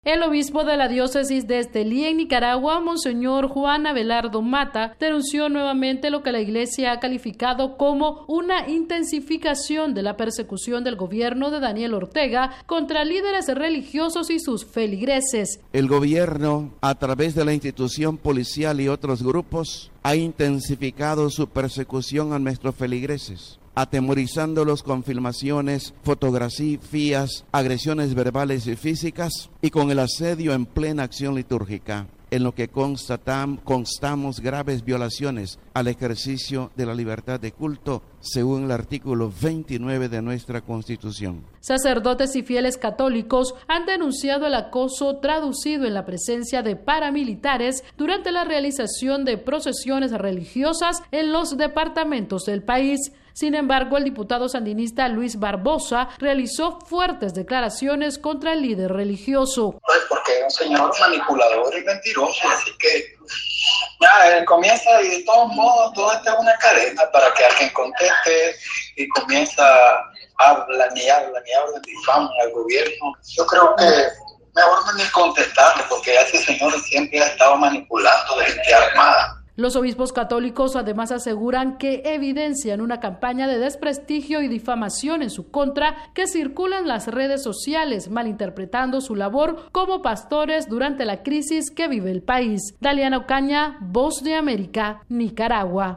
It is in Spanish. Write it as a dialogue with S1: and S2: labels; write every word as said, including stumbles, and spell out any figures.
S1: El obispo de la diócesis de Estelí en Nicaragua, Monseñor Juan Abelardo Mata, denunció nuevamente lo que la Iglesia ha calificado como una intensificación de la persecución del gobierno de Daniel Ortega contra líderes religiosos y sus feligreses.
S2: El gobierno, a través de la institución policial y otros grupos, ha intensificado su persecución a nuestros feligreses, atemorizándolos con filmaciones, fotografías, agresiones verbales y físicas y con el asedio en plena acción litúrgica, en lo que constatam, constamos graves violaciones al ejercicio de la libertad de culto, según el artículo veintinueve de nuestra Constitución.
S1: Sacerdotes y fieles católicos han denunciado el acoso traducido en la presencia de paramilitares durante la realización de procesiones religiosas en los departamentos del país. Sin embargo, el diputado sandinista Luis Barbosa realizó fuertes declaraciones contra el líder religioso.
S3: Pues porque es un señor manipulador y mentiroso, así que ya, él comienza y de todos modos todo esto es una cadena para que alguien conteste y comienza, hablan y hablan y hablan, difaman al gobierno. Yo creo que mejor no ni contestarle porque ese señor siempre ha estado manipulando de gente armada.
S1: Los obispos católicos además aseguran que evidencian una campaña de desprestigio y difamación en su contra que circula en las redes sociales, malinterpretando su labor como pastores durante la crisis que vive el país. Daliana Ocaña, Voz de América, Nicaragua.